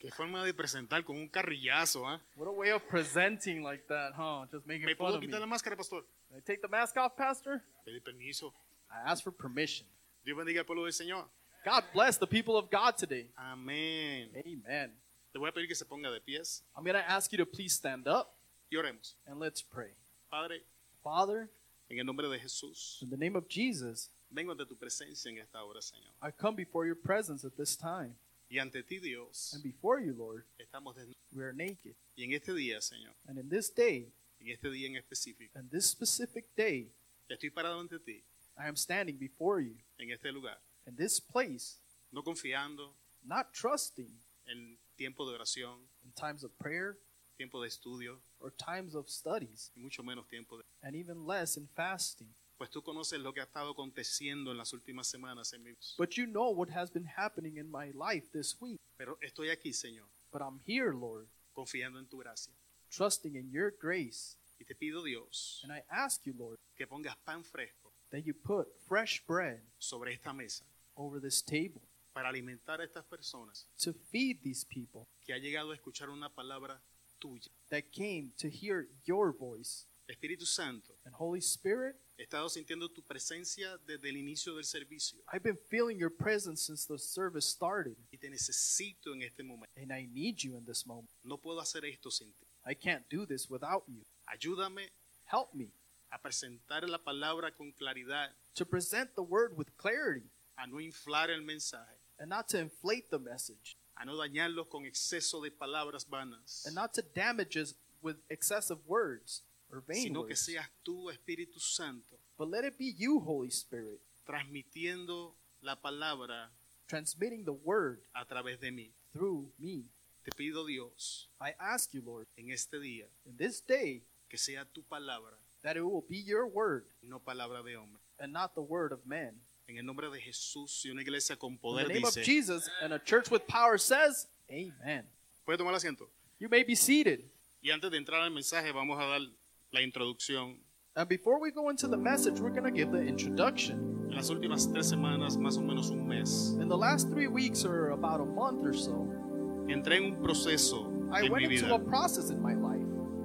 Qué forma de presentar con un carrillazo, ¿ah? What a way of presenting like that, huh? Just making ¿Me fun puedo of me. quitar la máscara, pastor? Can I take the mask off, Pastor? Pedí permiso. I asked for permission. Dios bendiga al pueblo del Señor. God bless the people of God today. Amén. Amen. Le voy a pedir que se ponga de pies I'm going to ask you to please stand up y oremos. and let's pray. Padre, Father, en el nombre de Jesús, in the name of Jesus, vengo ante tu presencia en esta hora, Señor. I come before your presence at this time. Y ante ti, Dios, And before you, Lord, estamos desnudos. we are naked. Y en este día, Señor, And in this day, en este día en específico, and this specific day, estoy parado ante ti, I am standing before you en este lugar, in this place, no confiando not trusting en tiempo de oración, in times of prayer tiempo de estudio, or times of studies, y mucho menos tiempo de... and even less in fasting. Pues tú conoces lo que ha estado aconteciendo en las últimas semanas en mi vida. But you know what has been happening in my life this week. Pero estoy aquí, Señor, But I'm here, Lord, confiando en tu gracia. trusting in your grace. Y te pido, Dios, And I ask you, Lord, que pongas pan fresco that you put fresh bread sobre esta mesa over this table para alimentar a estas personas to feed these people que ha llegado a escuchar una palabra tuya. that came to hear your voice. Espíritu Santo, And Holy Spirit, he estado sintiendo tu presencia desde el inicio del servicio I've been feeling your presence since the service started, y te necesito en este momento. and I need you in this moment. No puedo hacer esto sin ti. I can't do this without you. Ayúdame Help me a presentar la palabra con claridad, to present the word with clarity a no inflar el mensaje, and not to inflate the message a no dañarlos con exceso de palabras vanas, and not to damage us with excessive words or vain sino que words. seas tú, Espíritu Santo, But let it be you, Holy Spirit, transmitiendo la palabra transmitting the word a través de mí. through me. Te pido, Dios, I ask you, Lord, en este día, in this day, que sea tu palabra, that it will be your word no palabra de hombre. and not the word of man. En el nombre de Jesús y una iglesia con In poder the name of dice, Jesus and a church with power says, Amen. ¿puede tomar asiento? You may be seated. Y antes de entrar al mensaje, vamos a dar la introducción. And before we go into the message, we're going to give the introduction. En las últimas 3 semanas, más o menos un mes, In the last 3 weeks or about a month or so, entré en un proceso I en went mi into vida a process in my life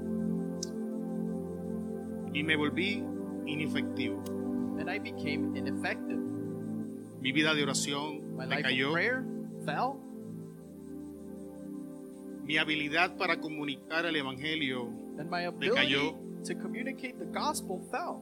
y me volví inefectivo. and I became ineffective. Mi vida de oración My life of decayó. prayer fell. Mi habilidad para comunicar el evangelio And my ability decayó. to communicate the gospel fell.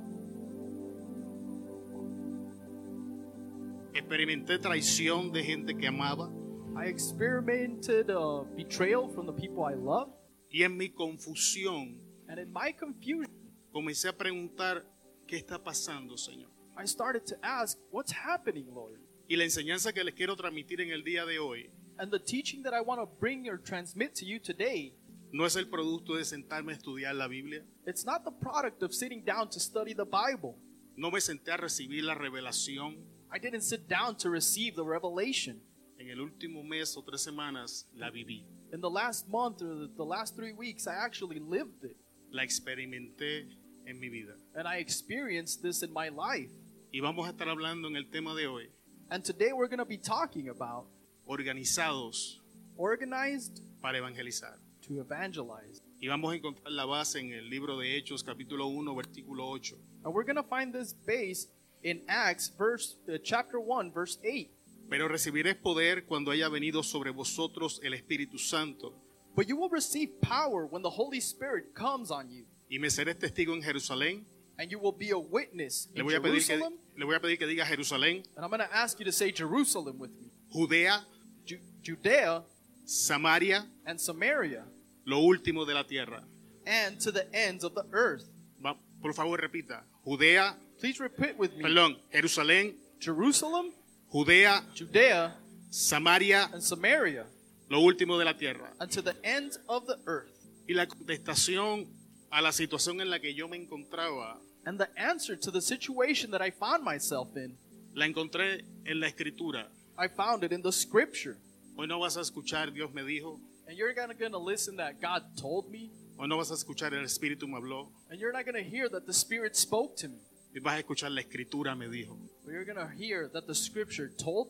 Experimenté traición de gente que amaba I experimented betrayal from the people I love. y en mi confusión And in my confusion, comencé a preguntar ¿qué está pasando, Señor? I started to ask, what's happening, Lord? Y la enseñanza que les quiero transmitir en el día de hoy And the teaching that I want to bring or transmit to you today, no es el producto de sentarme a estudiar la Biblia. it's not the product of sitting down to study the Bible. No me senté a recibir la revelación. I didn't sit down to receive the revelation. En el último mes o 3 semanas la viví. In the last month or the last 3 weeks, I actually lived it. La experimenté en mi vida. And I experienced this in my life. Y vamos a estar hablando en el tema de hoy, And today we're going to be talking about organizados organized para evangelizar. to evangelize. Y vamos a encontrar la base en el libro de Hechos, capítulo 1, versículo 8. And we're going to find this base in Acts chapter 1, verse 8. Pero recibiréis poder cuando haya venido sobre vosotros el Espíritu Santo, But you will receive power when the Holy Spirit comes on you. y me seréis testigo en Jerusalén. And you will be a witness Le in voy a Jerusalem. pedir que diga Jerusalén, And I'm going to ask you to say Jerusalem with me. Judea, Judea Samaria, and Samaria lo último de la tierra. and to the ends of the earth. Por favor, repita. Judea, Please repeat with me. perdón, Jerusalén, Jerusalem, Judea, Judea, Samaria, and Samaria lo último de la tierra. and to the ends of the earth. Y la contestación a la situación en la que yo me encontraba And the answer to the situation that I found myself in, la encontré en la Escritura. I found it in the scripture. Hoy no vas a escuchar Dios me dijo, And you're not going to listen that God told me. hoy no vas a escuchar el Espíritu me habló, And you're not going to hear that the Spirit spoke to me. y vas a escuchar la Escritura me dijo. But you're going to hear that the scripture told me.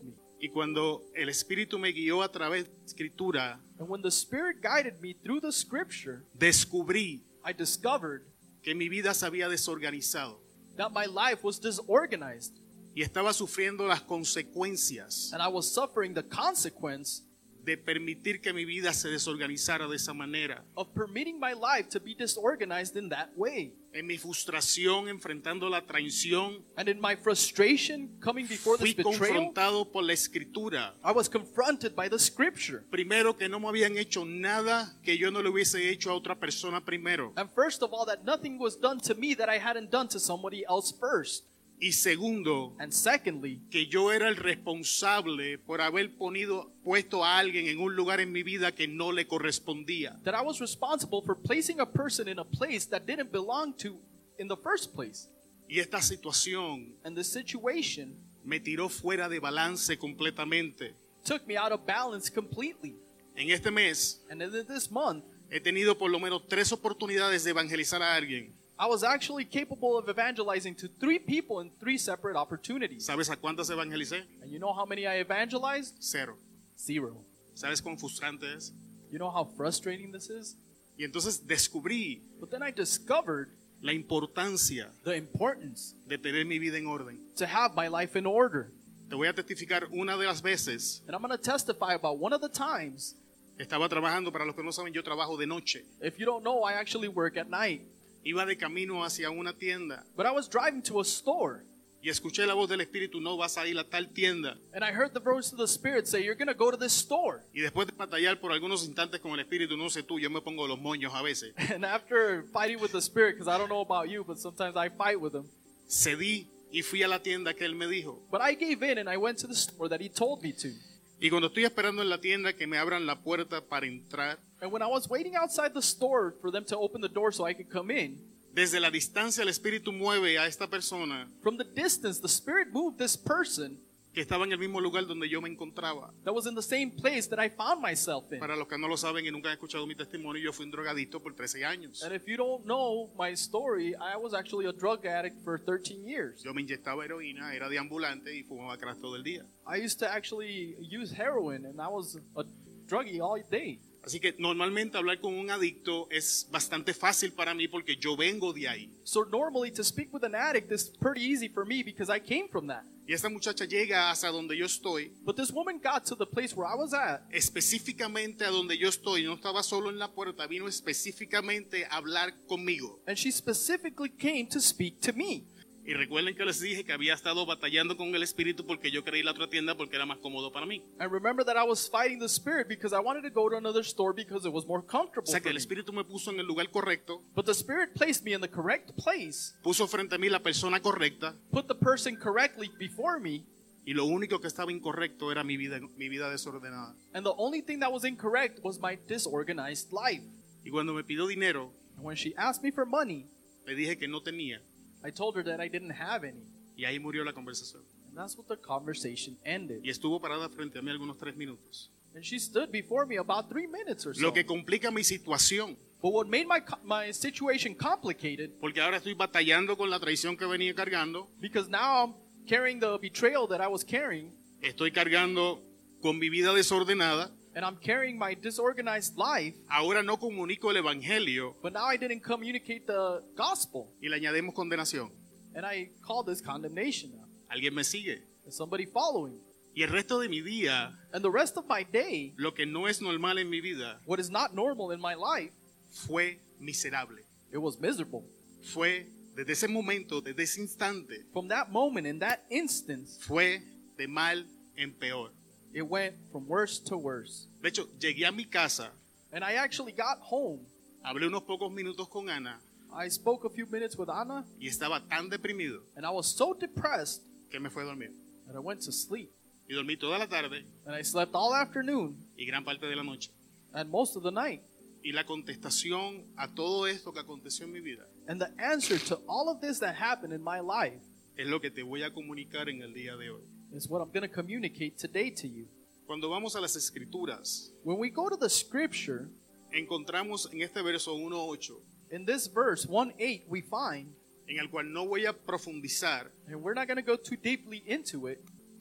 Y cuando el Espíritu me guió a través de la Escritura, And when the Spirit guided me through the scripture, descubrí I discovered que mi vida se había desorganizado that my life was disorganized, y estaba sufriendo las consecuencias and I was suffering the consequence de permitir que mi vida se desorganizara de esa manera. of permitting my life to be disorganized in that way. En mi frustración, enfrentando la traición, And in my frustration coming before this fui betrayal, confrontado por la Escritura. I was confronted by the scripture. Primero, que no me habían hecho nada que yo no le hubiese hecho a otra persona primero. And first of all, that nothing was done to me that I hadn't done to somebody else first. Y segundo, And secondly, que yo era el responsable por haber puesto a alguien en un lugar en mi vida que no le correspondía. that I was responsible for placing a person in a place that didn't belong to in the first place. Y esta situación And the situation me tiró fuera de balance completamente. took me out of balance completely. En este mes And in this month, he tenido por lo menos 3 oportunidades de evangelizar a alguien. I was actually capable of evangelizing to 3 people in 3 separate opportunities. ¿Sabes a cuántas evangelicé? And you know how many I evangelized? 0. 0. ¿Sabes cuán frustrante es? You know how frustrating this is? Y entonces descubrí But then I discovered la importancia the importance de tener mi vida en orden. to have my life in order. Te voy a testificar una de las veces. And I'm going to testify about one of the times. Estaba trabajando, para los que no saben, yo trabajo de noche. If you don't know, I actually work at night. Iba de camino hacia una tienda But I was driving to a store. y escuché la voz del Espíritu: no vas a ir a tal tienda. And I heard the voice of the Spirit say, you're going to go to this store. Y después de batallar por algunos instantes con el Espíritu, no sé tú, yo me pongo los moños a veces. And after fighting with the Spirit, because I don't know about you, but sometimes I fight with him. Cedí y fui a la tienda que él me dijo. But I gave in and I went to the store that he told me to. Y cuando estoy esperando en la tienda que me abran la puerta para entrar, And when I was waiting outside the store for them to open the door so I could come in, desde la distancia el Espíritu mueve a esta persona from the distance, the Spirit moved this person que estaba en el mismo lugar donde yo me encontraba. that was in the same place that I found myself in. Para los que no lo saben y nunca han escuchado mi testimonio, yo fui un drogadicto por 13 años. And if you don't know my story, I was actually a drug addict for 13 years. Yo me inyectaba heroína, era deambulante y fumaba crack todo el día. I used to actually use heroin and I was a druggie all day. Así que normalmente hablar con un adicto es bastante fácil para mí porque yo vengo de ahí. So normally to speak with an addict is pretty easy for me because I came from that. Y esta muchacha llega hasta donde yo estoy, But this woman got to the place where I was at, específicamente a donde yo estoy. No estaba solo en la puerta, vino específicamente a hablar conmigo. and she specifically came to speak to me. Y recuerden que les dije que había estado batallando con el Espíritu porque yo quería ir a la otra tienda porque era más cómodo para mí. And remember that I was fighting the Spirit because I wanted to go to another store because it was more O comfortable sea for que el me. Espíritu me puso en el lugar correcto, But the Spirit placed me in the correct place, puso frente a mí la persona correcta, put the person correctly before me, y lo único que estaba incorrecto era mi vida desordenada. and the only thing that was incorrect was my disorganized life. Y cuando me pidió dinero, And when she asked me for money, le dije que no tenía, I told her that I didn't have any. y ahí murió la conversación. And that's what the conversation ended. Y estuvo parada frente a mí algunos 3 minutos. And she stood before me about 3 minutes or so. Lo que complica mi situación, But what made my situation complicated, porque ahora estoy batallando con la traición que venía cargando, because now I'm carrying the betrayal that I was carrying, estoy cargando con mi vida desordenada, and I'm carrying my disorganized life, ahora no comunico el Evangelio but now I didn't communicate the gospel. y le añadimos condenación. And I call this condemnation now. Alguien me sigue. There's somebody following. Y el resto de mi día, And the rest of my day, lo que no es normal en mi vida, what is not normal in my life, fue miserable. it was miserable. Fue desde ese momento, desde ese instante, From that moment, in that instance, fue de mal en peor. it went from worse to worse. De hecho, llegué a mi casa, And I actually got home. hablé unos pocos minutos con Ana I spoke a few minutes with Anna, y estaba tan deprimido and I was so depressed que me fue a dormir. that I went to sleep. Y dormí toda la tarde And I slept all afternoon y gran parte de la noche. and most of the night. Y la contestación a todo esto que aconteció en mi vida And the answer to all of this that happened in my life es lo que te voy a comunicar en el día de hoy. is what I'm going to communicate today to you. Cuando vamos a las Escrituras, When we go to the scripture, encontramos en este verso 1:8, in this verse 1:8, we find, en el cual no voy a profundizar, and we're not going to go too deeply into it,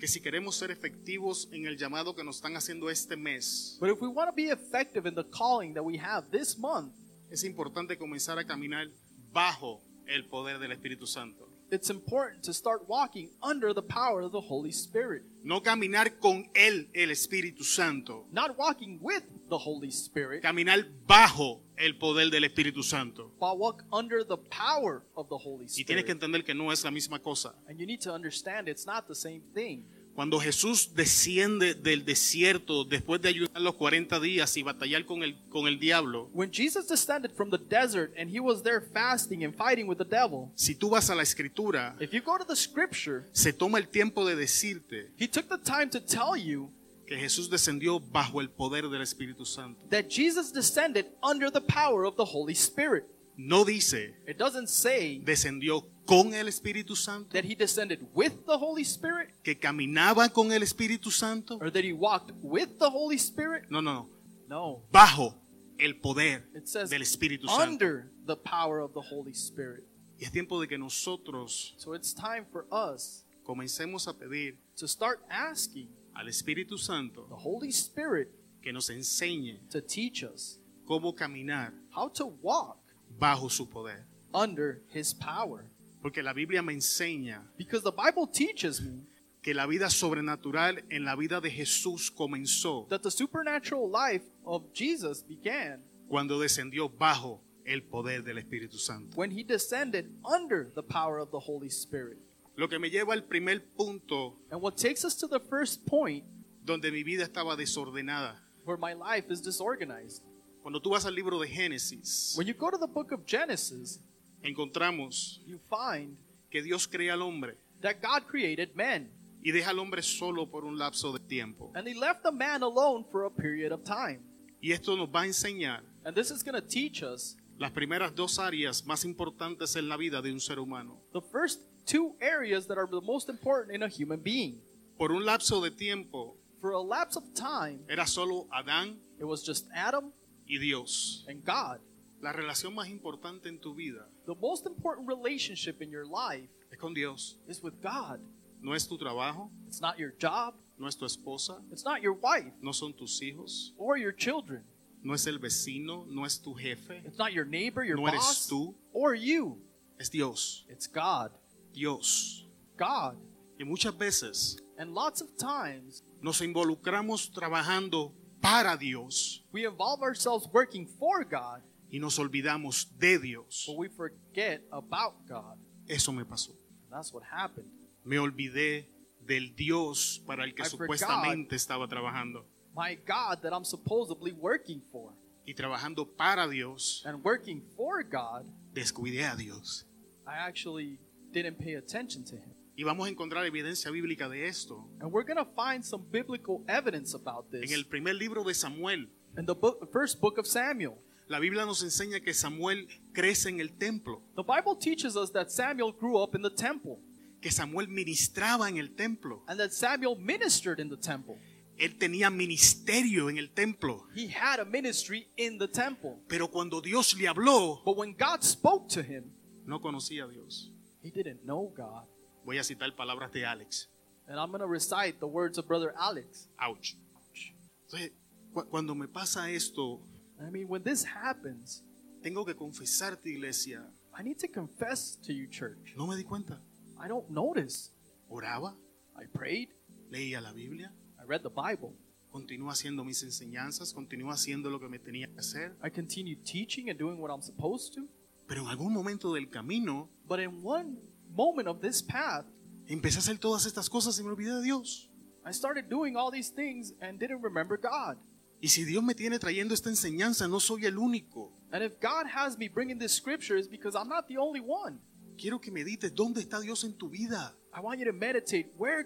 que si queremos ser efectivos en el llamado que nos están haciendo este mes, But if we want to be effective in the calling that we have this month, es importante comenzar a caminar bajo el poder del Espíritu Santo. it's important to start walking under the power of the Holy Spirit. No caminar con Él, el Espíritu Santo. Not walking with the Holy Spirit, Caminar bajo el poder del Espíritu Santo. but walk under the power of the Holy Y tienes que Spirit. entender que no es la misma cosa. And you need to understand it's not the same thing. Cuando Jesús desciende del desierto después de ayunar los 40 días y batallar con el diablo, When Jesus descended from the desert and he was there fasting and fighting with the devil, si tú vas a la Escritura, if you go to the scripture, se toma el tiempo de decirte he took the time to tell you que Jesús descendió bajo el poder del Espíritu Santo. that Jesus descended under the power of the Holy Spirit. No dice It doesn't say descendió con el Espíritu Santo, that he descended with the Holy Spirit que caminaba con el Espíritu Santo. or that he walked with the Holy Spirit. No, no, no. No. Bajo el poder It says del Espíritu Santo. under the power of the Holy Spirit. Y es tiempo de que nosotros So it's time for us comencemos a pedir to start asking al Espíritu Santo the Holy Spirit que nos enseñe to teach us cómo caminar how to walk bajo su poder. under his power. Porque la Biblia me enseña Because the Bible teaches me que la vida sobrenatural en la vida de Jesús comenzó that the supernatural life of Jesus began cuando descendió bajo el poder del Espíritu Santo. when he descended under the power of the Holy Spirit. Lo que me lleva al primer punto And what takes us to the first point donde mi vida estaba desordenada. where my life is disorganized. Cuando tú vas al libro de Génesis, When you go to the book of Genesis, encontramos you find que Dios crea al hombre that God created men. y deja al hombre solo por un lapso de tiempo. And he left the man alone for a period of time. Y esto nos va a enseñar And this is going to teach us las primeras dos áreas más importantes en la vida de un ser humano. the first two areas that are the most important in a human being. Por un lapso de tiempo For a lapse of time, era solo Adán it was just Adam y Dios. and God. La relación más importante en tu vida The most important relationship in your life es con Dios. is with God. No es tu trabajo, It's not your job. no es tu esposa, It's not your wife no son tus hijos, or your children. no es el vecino, no es tu jefe, It's not your neighbor, your no eres boss, tú, or you. es Dios. It's God. Dios. God. Y muchas veces And lots of times, nos involucramos trabajando para Dios we involve ourselves working for God, y nos olvidamos de Dios. but we forget about God. Eso me pasó. That's what happened. Me olvidé del Dios para el que I supuestamente estaba trabajando. My God that I'm supposedly working for. Y trabajando para Dios, And working for God, descuidé a Dios. I actually didn't pay attention to Him. Y vamos a encontrar evidencia bíblica de esto And we're going to find some biblical evidence about this en el primer libro de Samuel. in the first book of Samuel. La Biblia nos enseña que Samuel crece en el templo, The Bible teaches us that Samuel grew up in the temple que Samuel ministraba en el templo. and that Samuel ministered in the temple. Él tenía ministerio en el templo. He had a ministry in the temple. Pero cuando Dios le habló, But when God spoke to him, no conocía a Dios. he didn't know God. Voy a citar palabras de Alex. And I'm going to recite the words of Brother Alex. Ouch. Entonces, cuando me pasa esto, I mean, when this happens, tengo que confesarte, iglesia, I need to confess to you, church. no me di cuenta. I don't notice. Oraba, I prayed. leía la Biblia, I read the Bible. continúa haciendo mis enseñanzas, continúa haciendo lo que me tenía que hacer. I continued teaching and doing what I'm supposed to. Pero en algún momento del camino, But in one moment of this path, empecé a hacer todas estas cosas y me olvidé de Dios. I started doing all these things and didn't remember God. Y si Dios me tiene trayendo esta enseñanza, no soy el único. And if God has me bringing this scripture, it's because I'm not the only one. Quiero que medites dónde está Dios en tu vida. I want you to meditate, where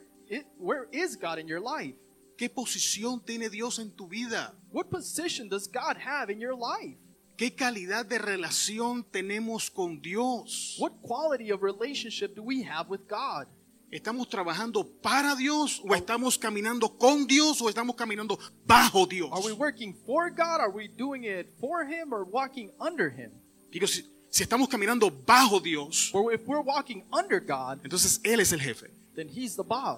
is God in your life? ¿Qué posición tiene Dios en tu vida? What position does God have in your life? ¿Qué calidad de relación tenemos con Dios? What quality of relationship do we have with God? ¿Estamos trabajando para Dios o estamos caminando con Dios o estamos caminando bajo Dios? Are we working for God? Are we doing it for Him or walking under Him? Digo, si estamos caminando bajo Dios, Or if we're walking under God, entonces Él es el jefe. then He's the boss.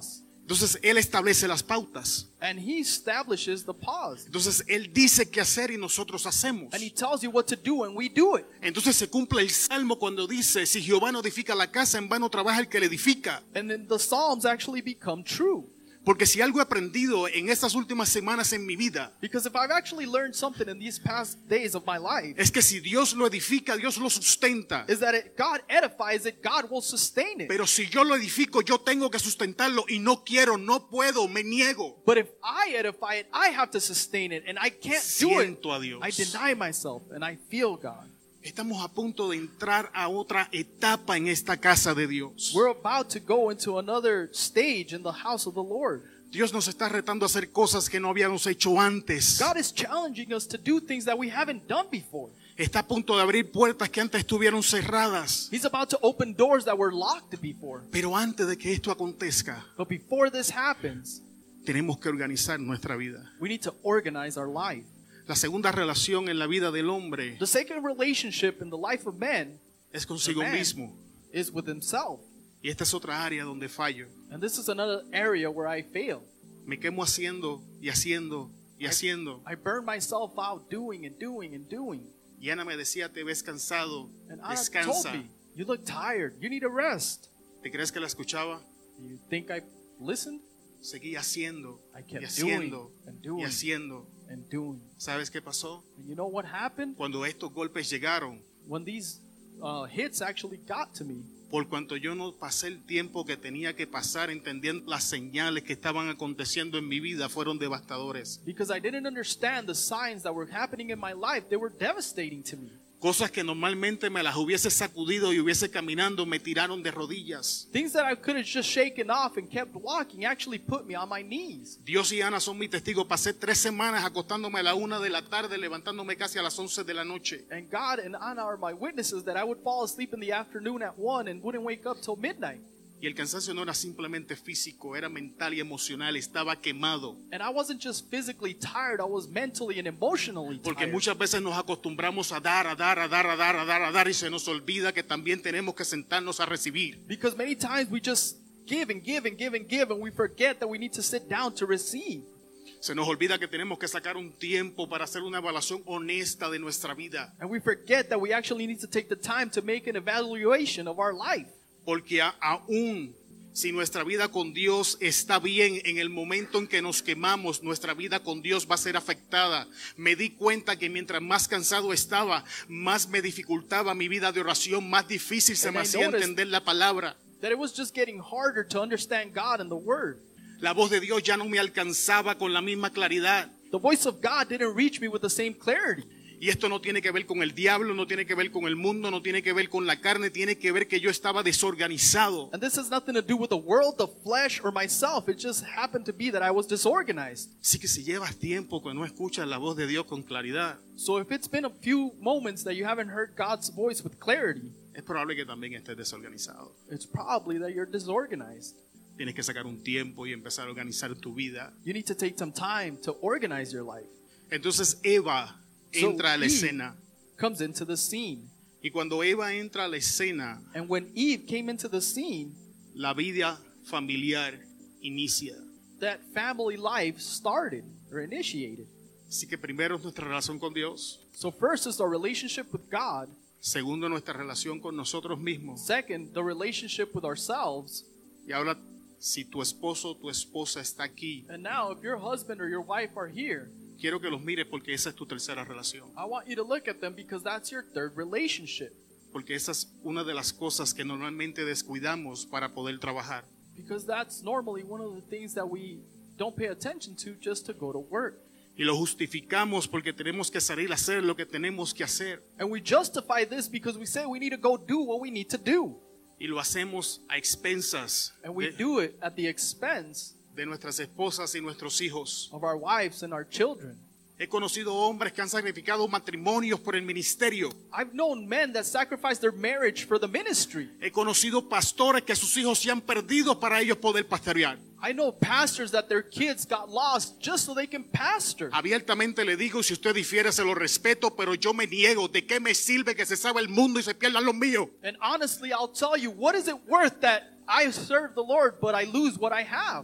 Entonces Él establece las pautas. And he establishes the pause. Entonces Él dice qué hacer y nosotros hacemos. And he tells you what to do and we do it. Entonces se cumple el Salmo cuando dice, si Jehová no edifica la casa, en vano trabaja el que la edifica. And then the Psalms actually become true. Porque si algo he aprendido en estas últimas semanas en mi vida, Because if I've actually learned something in these past days of my life, es que si Dios lo edifica, Dios lo sustenta. is that God edifies it, God will sustain it. Pero si yo lo edifico, yo tengo que sustentarlo y no quiero, no puedo, me niego. But if I edify it, I have to sustain it, and I can't do it. Siento a Dios. I deny myself, and I feel God. Estamos a punto de entrar a otra etapa en esta casa de Dios. We're about to go into another stage in the house of the Lord. Dios nos está retando a hacer cosas que no habíamos hecho antes. God is challenging us to do things that we haven't done before. Está a punto de abrir puertas que antes estuvieron cerradas. He's about to open doors that were locked before. Pero antes de que esto acontezca, But before this happens, tenemos que organizar nuestra vida. we need to organize our life. La segunda relación en la vida del hombre The second relationship in the life of man es consigo man. mismo. is with himself. Y esta es otra área donde fallo. And this is another area where I fail. Me quemo haciendo y haciendo y haciendo. I burn myself out doing and doing and doing. Y Ana me decía, te ves cansado, And Anna told descansa. me, you look tired. You need a rest. ¿Te crees que la escuchaba? You think I listened? Seguí haciendo I y kept haciendo doing and y doing haciendo. and doing. ¿Sabes qué pasó? And you know what happened? Cuando estos golpes llegaron, When these hits actually got to me, por cuanto yo no pasé el tiempo que tenía que pasar entendiendo las señales que estaban aconteciendo en mi vida, fueron devastadores. because I didn't understand the signs that were happening in my life, they were devastating to me. Cosas que normalmente me las hubiese sacudido y hubiese caminando, me tiraron de rodillas. Things that I could have just shaken off and kept walking actually put me on my knees. Dios y Ana son mis testigos. Pasé 3 semanas acostándome a la 1 de la tarde, levantándome casi a las 11 de la noche. And God and Anna are my witnesses that I would fall asleep in the afternoon at 1 and wouldn't wake up till midnight. Y el cansancio no era simplemente físico, era mental y emocional, estaba quemado. And I wasn't just physically tired, I was mentally and emotionally Porque tired. muchas veces nos acostumbramos a dar y se nos olvida que también tenemos que sentarnos a recibir. Because many times we just give and give and give and give and we forget that we need to sit down to receive. Se nos olvida que tenemos que sacar un tiempo para hacer una evaluación honesta de nuestra vida. And we forget that we actually need to take the time to make an evaluation of our life. Porque aún si nuestra vida con Dios está bien, en el momento en que nos quemamos, nuestra vida con Dios va a ser afectada. Me di cuenta que mientras más cansado estaba, más me dificultaba mi vida de oración, más difícil se me And I hacía noticed entender la palabra. That it was just getting harder to understand God and the Word. La voz de Dios ya no me alcanzaba con la misma claridad. The voice of God didn't reach me with the same clarity. Y esto no tiene que ver con el diablo, no tiene que ver con el mundo, no tiene que ver con la carne, tiene que ver que yo estaba desorganizado. And this has nothing to do with the world, the flesh, or myself. It just happened to be that I was disorganized. Así que si llevas tiempo que no escuchas la voz de Dios con claridad, So if it's been a few moments that you haven't heard God's voice with clarity, es probable que también estés desorganizado. it's probably that you're disorganized. Tienes que sacar un tiempo y empezar a organizar tu vida. You need to take some time to organize your life. Entonces Eva So entra a la Eve escena. comes into the scene. Y cuando Eva entra a la escena, And when Eve came into the scene, la vida familiar inicia. that family life started or initiated. Así que primero es nuestra relación con Dios. So first is our relationship with God. Segundo, nuestra relación con nosotros mismos. Second, the relationship with ourselves. Y ahora, si tu esposo o tu esposa está aquí, And now if your husband or your wife are here, quiero que los mires porque esa es tu tercera relación. I want you to look at them because that's your third relationship. Porque esa es una de las cosas que normalmente descuidamos para poder trabajar. Because that's normally one of the things that we don't pay attention to just to go to work. Y lo justificamos porque tenemos que salir a hacer lo que tenemos que hacer. And we justify this because we say we need to go do what we need to do. Y lo hacemos a expensas And we do it at the expense de nuestras esposas y nuestros hijos. of our wives and our children. He conocido hombres que han sacrificado matrimonios por el ministerio. I've known men that sacrifice their marriage for the ministry. He conocido pastores que sus hijos se han perdido para ellos poder pastorear. I know pastors that their kids got lost just so they can pastor. Abiertamente le digo, si usted difiere se lo respeto, pero yo me niego. ¿De qué me sirve que se sabe el mundo y se pierdan los míos? And honestly, I'll tell you, what is it worth that I serve the Lord but I lose what I have?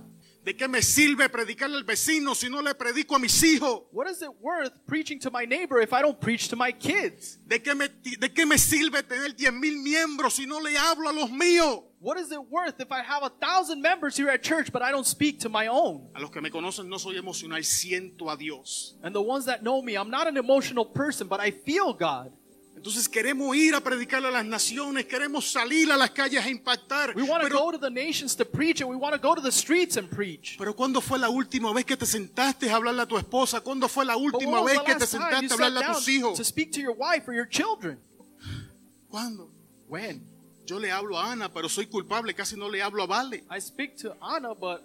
¿De qué me sirve predicarle al vecino si no le predico a mis hijos? What is it worth preaching to my neighbor if I don't preach to my kids? ¿De qué me sirve tener 10,000 miembros si no le hablo a los míos? What is it worth if I have 1,000 members here at church but I don't speak to my own? A los que me conocen no soy emocional, siento a Dios. And the ones that know me, I'm not an emotional person, but I feel God. Entonces queremos ir a predicarle a las naciones, queremos salir a las calles a impactar. We want to Pero, go to the nations to preach, and we want to go to the streets and preach. pero ¿cuándo fue la última vez que te sentaste a hablarle a tu esposa? ¿Cuándo fue la But última when was vez the que te last time you sentaste a sat hablarle a down tus hijos? to speak to your wife or your children? ¿Cuándo? When? Yo le hablo a Ana, pero soy culpable, casi no le hablo a Vale. I speak to Anna, but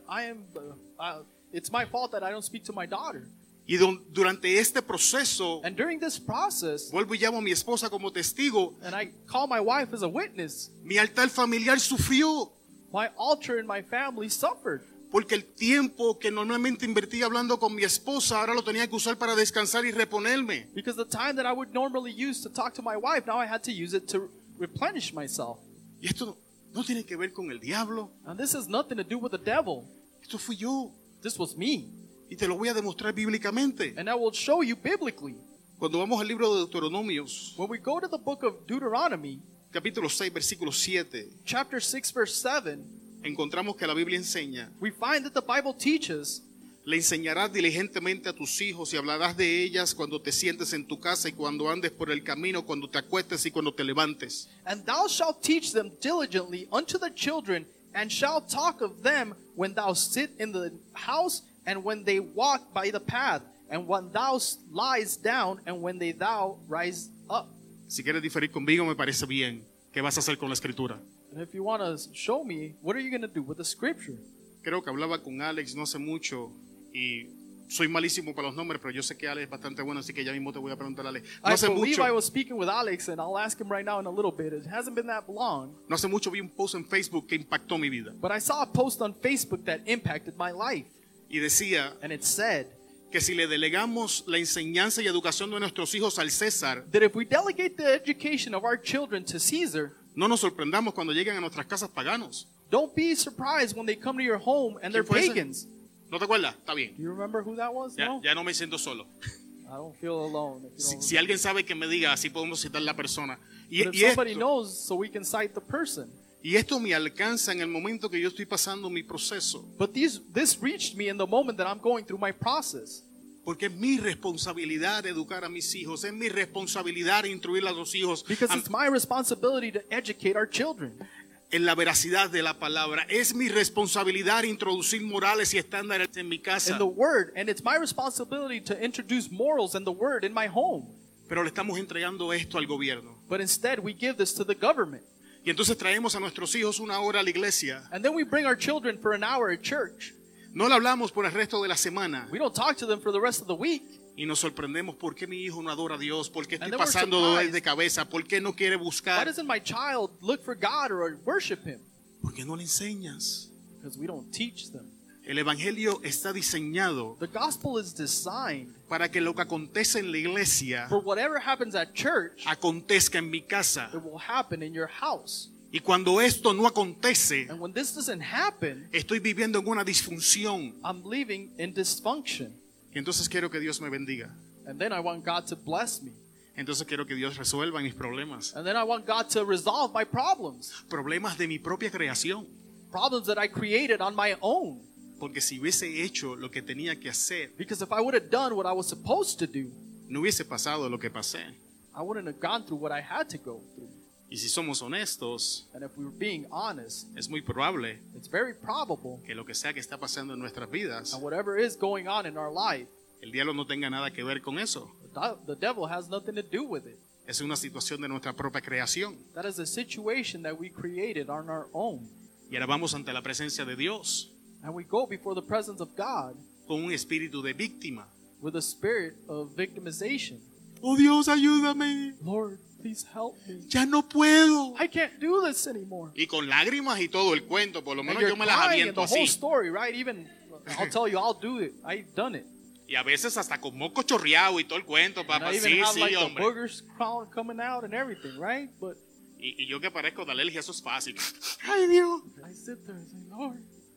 it's my fault that I don't speak to my daughter. Y durante este proceso, And during this process, vuelvo y llamo a mi esposa como testigo, and I call my wife as a witness, mi altar familiar sufrió. my altar in my family suffered. Porque el tiempo que normalmente invertía hablando con mi esposa, ahora lo tenía que usar para descansar y reponerme. Because the time that I would normally use to talk to my wife, now I had to use it to replenish myself. Y esto no tiene que ver con el diablo. And this has nothing to do with the devil. Esto fui yo. This was me. Y te lo voy a demostrar bíblicamente. And I will show you biblically. Cuando vamos al libro de Deuteronomios, When we go to the book of Deuteronomy, capítulo 6, versículo 7, chapter 6, verse 7, encontramos que la Biblia enseña: we find that the Bible teaches, le enseñarás diligentemente a tus hijos y hablarás de ellas cuando te sientes en tu casa y cuando andes por el camino, cuando te acuestes y cuando te levantes. and thou shalt teach them diligently unto the children, and shalt talk of them when thou sit in the house, and when they walk by the path, and when thou lies down, and when thou rise up. Si quieres diferir conmigo, me parece bien. ¿Qué vas a hacer con la escritura? And if you want to show me, what are you going to do with the scripture? Creo que hablaba con Alex no hace mucho y soy malísimo para los nombres, pero yo sé que Alex es bastante bueno, así que ya mismo te voy a preguntar a Alex. No I hace believe I mucho, was speaking with Alex, and I'll ask him right now in a little bit. It hasn't been that long, no hace mucho vi un post en Facebook que impactó mi vida but I saw a post on Facebook that impacted my life. y decía And it said que si le delegamos la enseñanza y educación de nuestros hijos al César, that if we delegate the education of our children to Caesar, no nos sorprendamos cuando lleguen a nuestras casas paganos. don't be surprised when they come to your home and they're ¿Quién fue ese? pagans. ¿No te acuerdas? Está bien. Do you remember who that was? Ya, No? ya no me siento solo. I don't feel alone. If you don't Si alguien sabe que me diga, así podemos citar la persona. but if somebody knows, so we can cite the person. Y esto me alcanza en el momento que yo estoy pasando mi proceso. But this reached me in the moment that I'm going through my process. Porque es mi responsabilidad educar a mis hijos, es mi responsabilidad instruir a los hijos Because it's my responsibility to educate our children en la veracidad de la palabra. Es mi responsabilidad introducir morales y estándares en mi casa. in the word, and it's my responsibility to introduce morals and the word in my home. Pero le estamos entregando esto al gobierno. But instead, we give this to the government. Y entonces traemos a nuestros hijos una hora a la iglesia. And then we bring our children for an hour at church. No le hablamos por el resto de la semana. We don't talk to them for the rest of the week. Y nos sorprendemos por qué mi hijo no adora a Dios, por qué estoy And then we're pasando dolores surprised. de cabeza, por qué no quiere Why buscar. doesn't my child look for God or worship Him? ¿Por qué no le enseñas? Because we don't teach them. El evangelio está diseñado The gospel is designed para que lo que acontece en la iglesia for whatever happens at church, acontezca en mi casa. it will happen in your house. Y cuando esto no acontece, And when this doesn't happen, estoy viviendo en una disfunción. I'm living in dysfunction. Y entonces quiero que Dios me bendiga. And then I want God to bless me. Entonces quiero que Dios resuelva mis problemas. And then I want God to resolve my problems. Problemas de mi propia creación. Problems that I created on my own. Porque si hubiese hecho lo que tenía que hacer, Because if I would have done what I was supposed to do, no hubiese pasado lo que pasé. I wouldn't have gone through what I had to go through. Y si somos honestos, And if we were being honest, es muy probable it's very probable que lo que sea que está pasando en nuestras vidas, that whatever is going on in our life, el diablo no tenga nada que ver con eso. the devil has nothing to do with it. Es una situación de nuestra propia creación. That is a situation that we created on our own. Y ahora vamos ante la presencia de Dios And we go before the presence of God con un espíritu de víctima. with a spirit of victimization. Oh Dios, ayúdame. Lord, please help me. Ya no puedo. I can't do this anymore. Y con lágrimas y todo el cuento, por lo And menos you're yo me las crying and aviento the whole así. story, right? Even I'll tell you, I'll do it. I've done it. Y a veces hasta con moco chorreado y todo el cuento, And papá. I even Sí, have sí, like the hombre. boogers coming out and everything, right? But Y yo que parezco de alergia, eso es fácil. Ay, Dios. I sit there and say, Lord,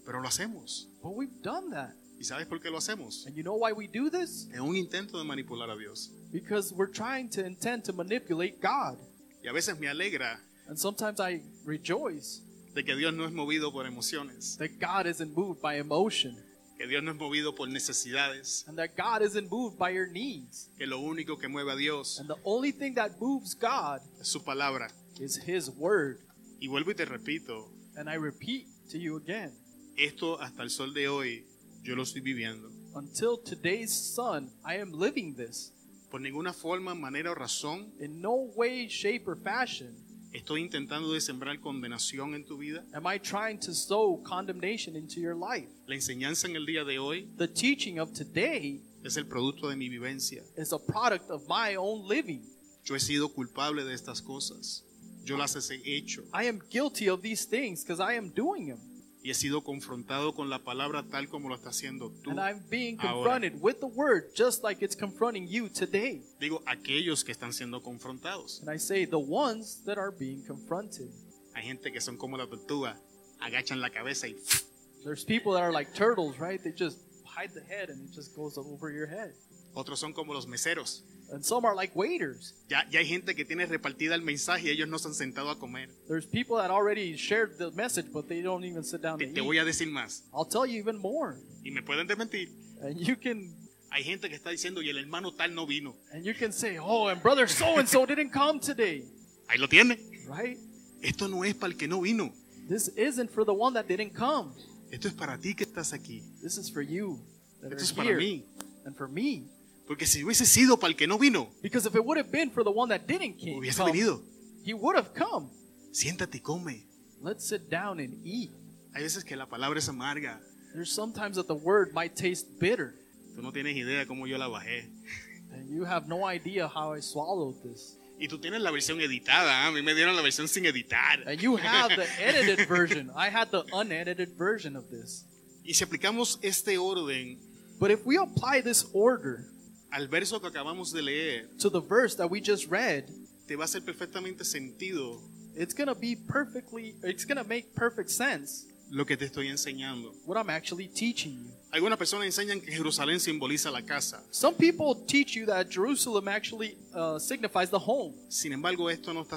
pero lo hacemos. But we've done that. ¿Y sabes por qué lo hacemos? And you know why we do this? Es un intento de manipular a Dios. Because we're trying to intend to manipulate God. Y a veces me alegra And sometimes I rejoice de que Dios no es movido por emociones, that God isn't moved by emotion. que Dios no es movido por necesidades, And that God isn't moved by your needs. que lo único que mueve a Dios And the only thing that moves God es su palabra. is His Word. Y vuelvo y te repito, And I repeat to you again, esto hasta el sol de hoy yo lo estoy viviendo. until today's sun, I am living this. Por ninguna forma, manera o razón In no way, shape, or fashion estoy intentando de sembrar condenación en tu vida. am I trying to sow condemnation into your life. La enseñanza en el día de hoy The teaching of today es el producto de mi vivencia. is a product of my own living. Yo he sido culpable de estas cosas. Yo las he hecho I am guilty of these things because I am doing them. y he sido confrontado con la palabra tal como lo está haciendo tú. And I'm being ahora. confronted with the Word just like it's confronting you today. Digo, aquellos que están siendo confrontados. And I say the ones that are being confronted. Hay gente que son como la tortuga, agachan la cabeza y There's people that are like turtles, right? They just hide the head and it just goes over your head. otros son como los meseros. And some are like waiters. Ya hay gente que tiene repartida el mensaje y ellos no se han sentado a comer. There's people that already shared the message, but they don't even sit down to Te voy eat. a decir más I'll tell you even more. y me pueden desmentir. And you can Hay gente que está diciendo y el hermano tal no vino. say, oh, and brother so-and-so didn't come today, Ahí lo tiene. right? Esto no es para el que no vino. This isn't for the one that didn't come. Esto es para ti que estás aquí. This is for you that Esto es are para here. mí. And for me. Porque si hubiese sido para el que no vino, Because if it would have been for the one that didn't hubiese come, venido. he would have come. Siéntate y come. Let's sit down and eat. Hay veces que la palabra es amarga. There's sometimes that the word might taste bitter. Tú no tienes idea cómo yo la bajé. And you have no idea how I swallowed this. Y tú tienes la versión editada. ¿Ah? A mí me dieron la versión sin editar. And you have the edited version. I had the unedited version of this. Y si aplicamos este orden But if we apply this order al verso que acabamos de leer, to the verse that we just read, te va a hacer perfectamente sentido it's going to make perfect sense lo que te estoy enseñando. what I'm actually teaching you. Algunas personas enseñan que Jerusalén simboliza la casa. Some people teach you that Jerusalem actually signifies the home. Sin embargo, esto no está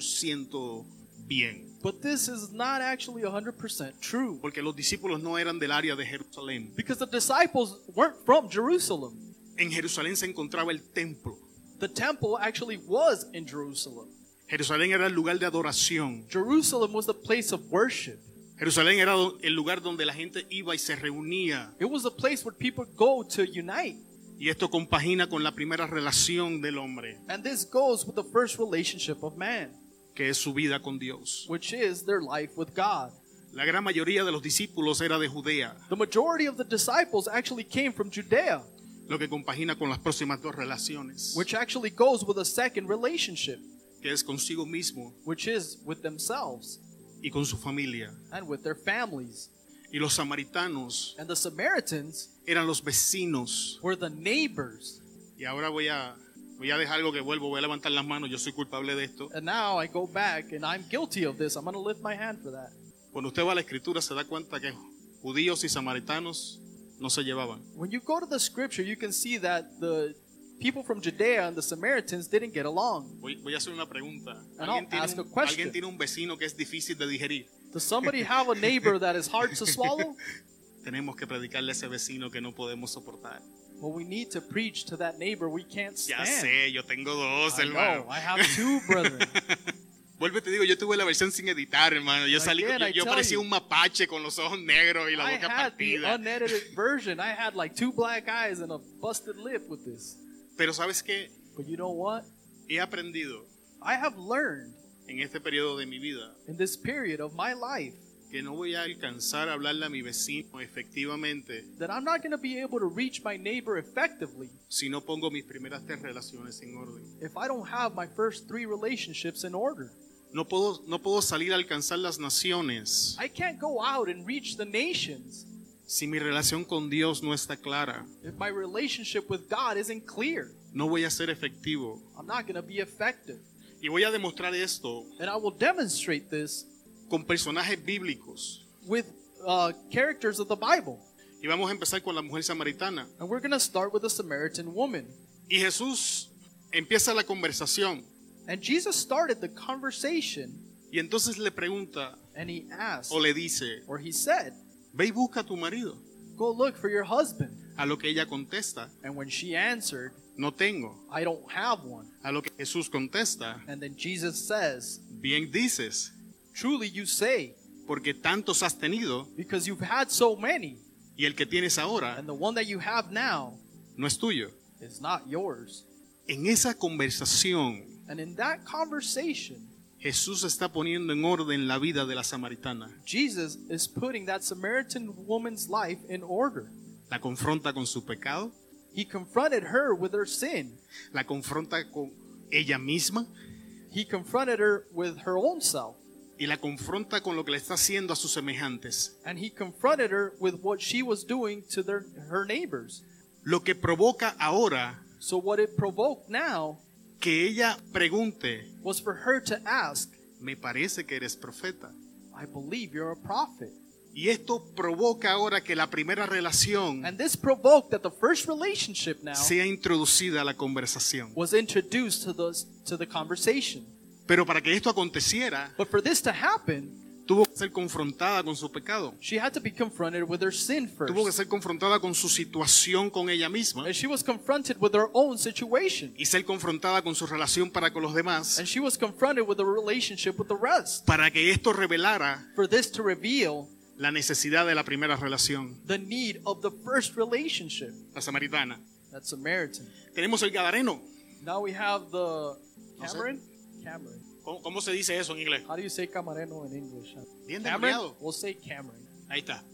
100% bien. But this is not actually 100% true. Porque los discípulos no eran del área de Jerusalén. Because the disciples weren't from Jerusalem. En Jerusalén se encontraba el templo. The temple actually was in Jerusalem. Jerusalén era el lugar de adoración. Jerusalem was the place of worship. Jerusalén era el lugar donde la gente iba y se reunía. It was the place where people go to unite. Y esto compagina con la primera relación del hombre, And this goes with the first relationship of man, que es su vida con Dios. which is their life with God. La gran mayoría de los discípulos era de Judea, The majority of the disciples actually came from Judea, lo que compagina con las próximas dos relaciones, which actually goes with a second relationship, que es consigo mismo which is with themselves y con su familia. and with their families. Y los samaritanos And the Samaritans eran los vecinos. were the neighbors. Y ahora voy a dejar algo que vuelvo, voy a levantar las manos, yo soy culpable de esto. And now I go back and I'm guilty of this. I'm going to lift my hand for that. Cuando usted va a la escritura se da cuenta que judíos y samaritanos no se llevaban. When you go to the scripture, you can see that the people from Judea and the Samaritans didn't get along. Voy a hacer una pregunta. And I'll ask a question. ¿Alguien tiene un vecino que es difícil de digerir? Does somebody have a neighbor that is hard to swallow? Tenemos que predicarle a ese vecino que no podemos soportar. Well, we need to preach to that neighbor we can't Ya stand. sé, yo tengo dos, I hermano. know, I have two brethren. Vuelvo y te digo, yo tuve la versión sin editar, hermano. Yo salí, Again, I yo tell parecía you. un mapache con los ojos negros y la I boca had the partida. unedited version. I had like two black eyes and a busted lip with this. Pero ¿sabes qué? But you know what? He aprendido I have learned en este periodo de mi vida in this period of my life que no voy a alcanzar a hablarle a mi vecino efectivamente that I'm not going to be able to reach my neighbor effectively si no pongo mis primeras 3 relaciones en orden. if I don't have my first 3 relationships in order. No puedo salir a alcanzar las naciones I can't go out and reach the nations si mi relación con Dios no está clara. if my relationship with God isn't clear. No voy a ser efectivo. I'm not going to be effective. Y voy a demostrar esto And I will demonstrate this con personajes bíblicos. with characters of the Bible. Y vamos a empezar con la mujer samaritana. And we're going to start with the Samaritan woman. Y Jesús empieza la conversación. And Jesus started the conversation, Y entonces le pregunta and he asked, o le dice, or he said, ve y busca a tu marido. go look for your husband. A lo que ella contesta, And when she answered, no tengo. I don't have one. A lo que Jesús contesta, And then Jesus says, bien dices, truly you say, porque tantos has tenido because you've had so many, y el que tienes ahora and the one that you have now no es tuyo. is not yours. En esa conversación, And in that conversation, Jesús está poniendo en orden la vida de la samaritana. Jesus is putting that Samaritan woman's life in order. La confronta con su pecado, He confronted her with her sin. la confronta con ella misma He confronted her with her own self. y la confronta con lo que le está haciendo a sus semejantes. And he confronted her with what she was doing to her neighbors. Lo que provoca ahora So what it provoked now que ella pregunte, was for her to ask, me parece que eres profeta. I believe you're a prophet. Y esto provoca ahora que la primera relación And this provoked that the first relationship now sea introducida a la conversación. was introduced to the conversation. Pero para que esto aconteciera, But for this to happen, tuvo que ser confrontada con su pecado. she had to be confronted with her sin Tuvo que first. ser confrontada con su situación con ella misma And she was confronted with her own situation. y ser confrontada con su relación para con los demás, And she was confronted with the relationship with the rest. para que esto revelara For this to reveal la necesidad de la primera relación, the need of the first relationship, la samaritana. that Samaritan. Tenemos el gadareno. Now we have the Cameron. Cameron. ¿Cómo se dice eso en inglés? How do you say camareno in English? Bien Cameron? desviado. We'll say Cameron. Ahí está.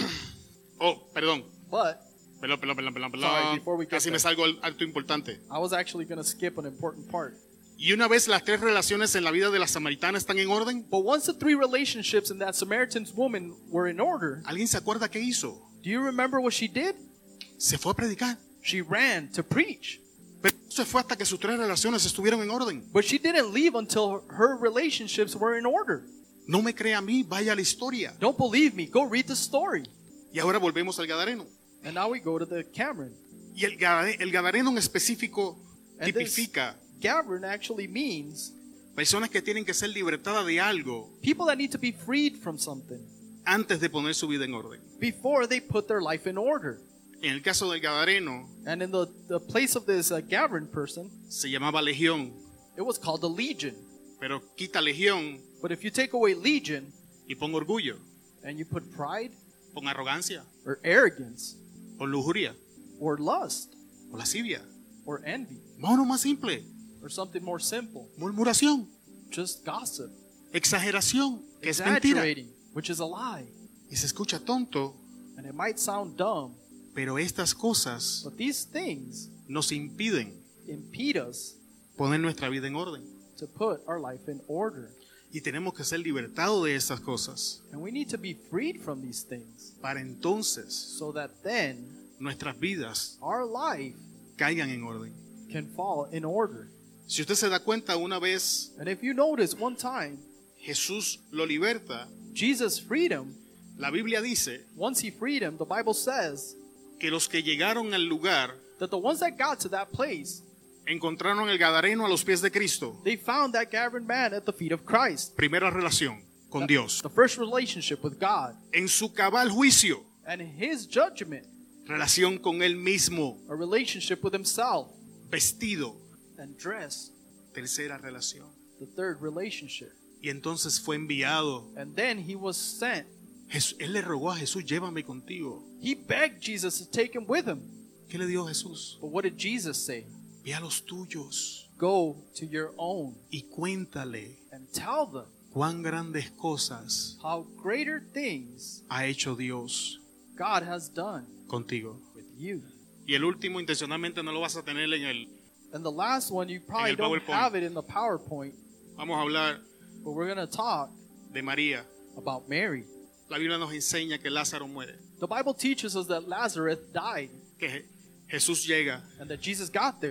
Oh, perdón. But Perdón. Sorry, before we get Casi me there. salgo al acto importante. I was actually going to skip an important part. Y una vez las tres relaciones en la vida de la samaritana están en orden, But once the three relationships in that Samaritan woman were in order, ¿alguien se acuerda qué hizo? do you remember what she did? Se fue a predicar. She ran to preach. Pero no se fue hasta que sus tres relaciones estuvieron en orden. But she didn't leave until her relationships were in order. No me cree a mí, vaya a la historia. Don't believe me, go read the story. Y ahora volvemos al gadareno. And now we go to the Cameron. Y el gadareno en específico And this tipifica Cameron actually means personas que tienen que ser libertadas de algo people that need to be freed from something antes de poner su vida en orden. before they put their life in order. En el caso del gadareno And in the place of this Gadarene person, se llamaba legión, it was called the legion. pero quita legión But if you take away legion y pon orgullo, and you put pride pon arrogancia, or arrogance pon lujuria, or lust o lascivia. or envy Vámonos más simple. or something more simple, Murmuración, just gossip, exageración, que es mentira. exaggerating, which is a lie. Y se escucha tonto, And it might sound dumb, pero estas cosas but these things nos impiden impede us poner nuestra vida en orden. to put our life in order. Y tenemos que ser libertados de estas cosas And we need to be freed from these things para entonces so that then nuestras vidas our life caigan en orden. can fall in order. Si usted se da cuenta, una vez And if you notice, one time, Jesús lo liberta, Jesus freed him. la Biblia dice Once he freed him, the Bible says que los que llegaron al lugar that the ones that got to that place, encontraron el gadareno a los pies de Cristo. they found that Gadarene man at the feet of Christ. Primera relación con Dios. The first relationship with God. En su cabal juicio, And his judgment, relación con él mismo, a relationship with himself. vestido. And dress, Tercera relación. the third relationship. Y entonces fue enviado. And then he was sent. Él le rogó a Jesús, llévame contigo. He begged Jesus to take him with him. ¿Qué le dio Jesús? But what did Jesus say? Ve a los tuyos Go to your own y cuéntale and tell them cuán grandes cosas how greater things ha hecho Dios God has done contigo. with you. Y el último, intencionalmente no lo vas a tener en el... And the last one, you probably el don't PowerPoint. have it in the PowerPoint, Vamos a hablar but we're going to talk de María. about Mary. La Biblia nos enseña que Lázaro muere. The Bible teaches us that Lazarus died Que Jesús llega and that Jesus got there.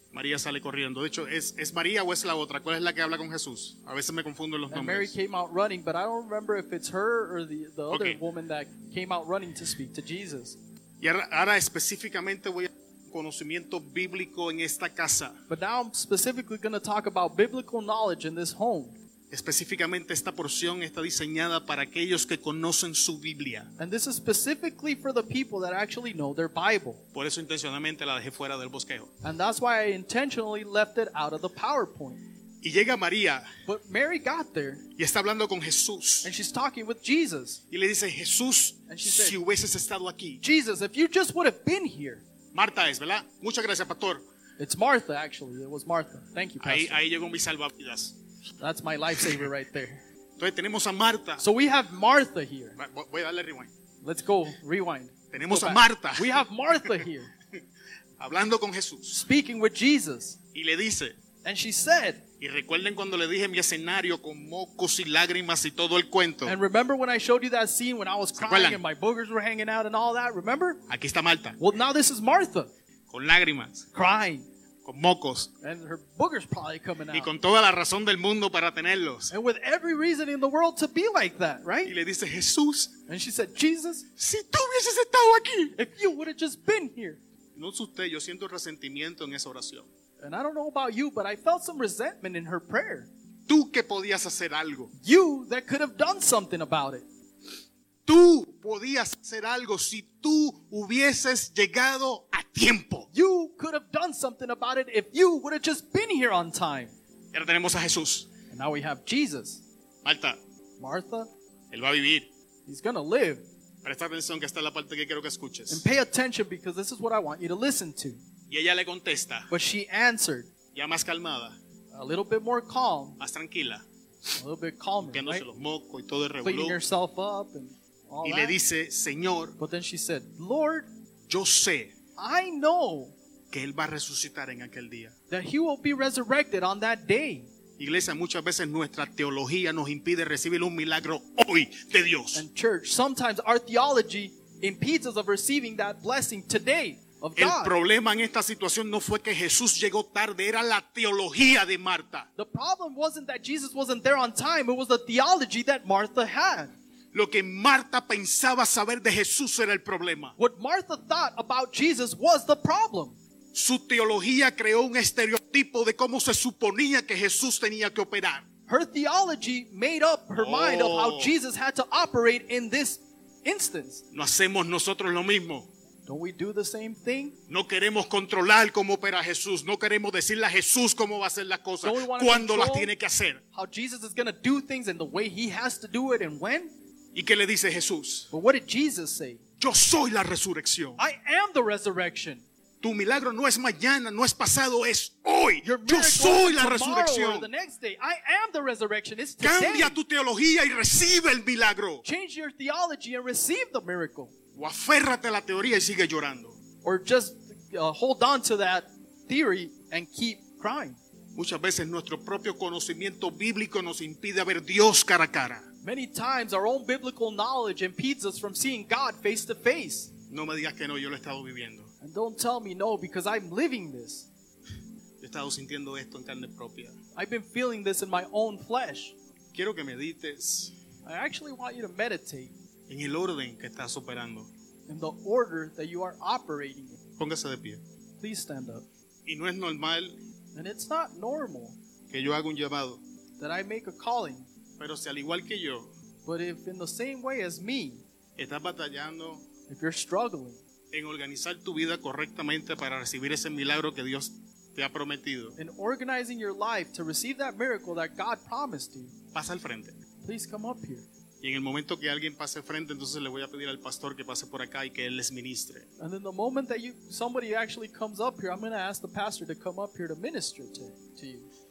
María sale corriendo. De hecho, ¿es María o es la otra? ¿Cuál es la que habla con Jesús? A veces me confundo en los And Mary nombres. came out running, but I don't remember if it's her or the other Okay. woman that came out running to speak to Jesus. Y ahora específicamente voy a conocimiento bíblico en esta casa. But now I'm specifically going to talk about biblical knowledge in this home. Específicamente esta porción está diseñada para aquellos que conocen su Biblia. And this is specifically for the people that actually know their Bible. Por eso intencionalmente la dejé fuera del bosquejo. And that's why I intentionally left it out of the PowerPoint. Y llega María But Mary got there, y está hablando con Jesús. and she's talking with Jesus. Y le dice, Jesús, And she said, si hubieses estado aquí. Jesus, if you just would have been here. Marta es, ¿verdad? Muchas gracias, pastor. It's Martha, actually. It was Martha. Thank you, Pastor. Ahí llegó mi salvavidas. That's my lifesaver right there. Entonces tenemos a Marta. So we have Martha here. Voy a darle rewind. Let's go. Rewind. Tenemos Go a back. Marta We have Martha here hablando con Jesús. speaking with Jesus. Y le dice, And she said, y recuerden cuando le dije mi escenario con mocos y lágrimas y todo el cuento. and remember when I showed you that scene when I was crying acuerdan? and my boogers were hanging out and all that? Remember? Aquí está Marta, Well, now this is Martha con lágrimas, crying. con mocos And her boogers probably coming y out. con toda la razón del mundo para tenerlos. And with every reason in the world to be like that, Y right? le dice, Jesús, And she said, Jesus, si tú hubieses estado aquí. if you would have just been here. No sé usted, yo siento resentimiento en esa oración. And I don't know about you, but I felt some resentment in her prayer. Tú que podías hacer algo. You that could have done something about it. Tú podías hacer algo si tú hubieses llegado a tiempo. You could have done something about it if you would have just been here on time. Y ahora tenemos a Jesús. And now we have Jesus. Marta, Martha, él va a vivir. he's going to live. Presta atención que esta es la parte que quiero que escuches. And pay attention because this is what I want you to listen to. Y ella le contesta, But she answered ya más calmada, a little bit more calm, más tranquila, a little bit calmer, limpiándose right? los mocos y todo el Cleaning revolú. herself up and all Y le that. dice, Señor, But then she said, Lord, yo sé I know que Él va a resucitar en aquel día. that he will be resurrected on that day. Iglesia, muchas veces nuestra teología nos impide recibir un milagro hoy de Dios. And church, sometimes our theology impedes us of receiving that blessing today of El God. problema en esta situación no fue que Jesús llegó tarde, era la teología de Marta. The problem wasn't that Jesus wasn't there on time, it was the theology that Martha had. Lo que Marta pensaba saber de Jesús era el problema. What Martha thought about Jesus was the problem. Su teología creó un estereotipo de cómo se suponía que Jesús tenía que operar. Her theology made up her mind of how Oh. Jesus had to operate in this instance. No hacemos nosotros lo mismo. Don't we do the same thing? No queremos controlar cómo opera Jesús. No queremos decirle a Jesús cómo va a hacer las cosas, Don't we wanna cuándo las control tiene que hacer. How Jesus is going to do things and the way he has to do it and when? ¿Y qué le dice Jesús? But what did Jesus say? Yo soy la resurrección. I am the resurrection. Tu milagro no es mañana, no es pasado, es hoy. Your Yo miracle soy isn't la tomorrow or resurrección. the next day. I am the resurrection. It's today. Cambia tu teología y recibe el milagro. Change your theology and receive the miracle. O aférrate a la teoría y sigue llorando. Or just hold on to that theory and keep crying. Muchas veces nuestro propio conocimiento bíblico nos impide ver Dios cara a cara. Many times our own biblical knowledge impedes us from seeing God face to face. No me digas que no, yo lo he estado viviendo. And don't tell me no because I'm living this. Yo he estado sintiendo esto en carne propia. I've been feeling this in my own flesh. Quiero que medites I actually want you to meditate en el orden que estás operando. in the order that you are operating in. Póngase de pie. Please stand up. Y no es normal And it's not normal que yo haga un llamado, that I make a calling, pero si al igual que yo but if in the same way as me, estás batallando if you're struggling en organizar tu vida correctamente para recibir ese milagro que Dios te ha prometido, in organizing your life to receive that miracle that God promised you, pasa al frente. please come up here. Y en el momento que alguien pase al frente, entonces le voy a pedir al pastor que pase por acá y que él les ministre. And then the moment that somebody actually comes up here, I'm going to ask the pastor to come up here to minister to you.